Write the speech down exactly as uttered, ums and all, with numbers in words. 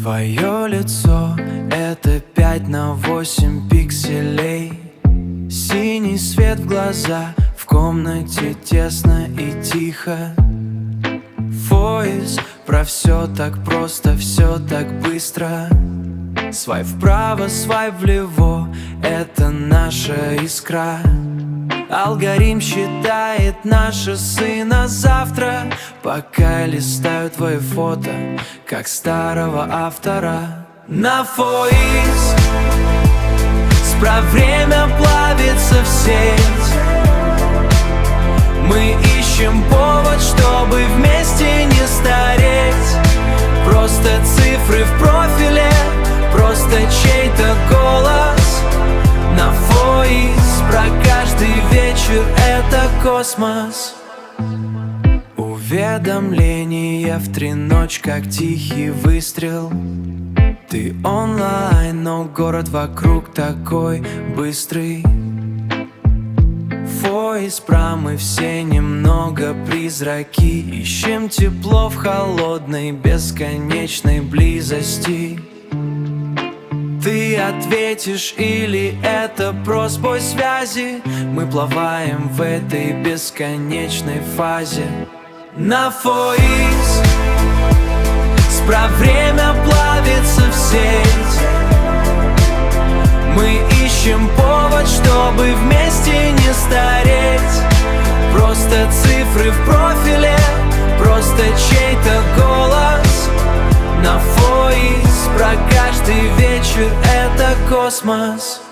Твое лицо — это пять на восемь пикселей. Синий свет в глаза, в комнате тесно и тихо. Voice про все так просто, все так быстро. Свайп вправо, свайп влево — это наша искра. Алгоритм считает наши часы на завтра, пока я листаю твои фото, как старого автора. На Voice спра время плавится в сеть. Мы ищем повод, чтобы вместе не стареть. Просто цифры в профиле, просто чей-то голос. На Voice про каждый вечер — это космос. Уведомления в три ночь, как тихий выстрел. Ты онлайн, но город вокруг такой быстрый. Voice про мы все немного призраки. Ищем тепло в холодной бесконечной близости. Ты ответишь или это про сбой связи? Мы плаваем в этой бесконечной фазе. На Voice спра время плавится в сеть. Мы ищем повод, чтобы вместе не стареть. Просто цифры в профиле, просто чей-то голос. На Voice про каждый вечер — это космос.